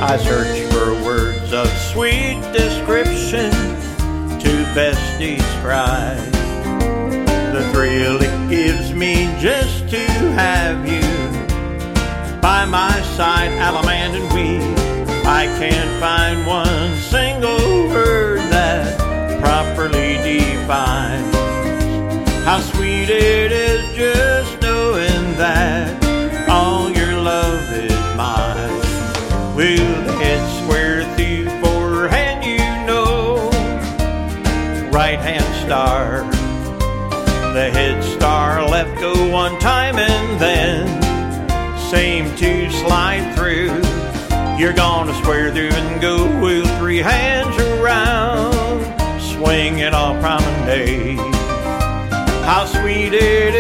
I search for words of sweet description to best describe the thrill it gives me just to have you by my side, Allemande and Weed. I can't find one single word that properly defines how sweet it is just knowing that all your love is mine. We'll head square through forehand, you know, right hand star. The head star left go one time and then same to slide through. You're gonna square through and go with three hands around, swinging all promenade. How sweet it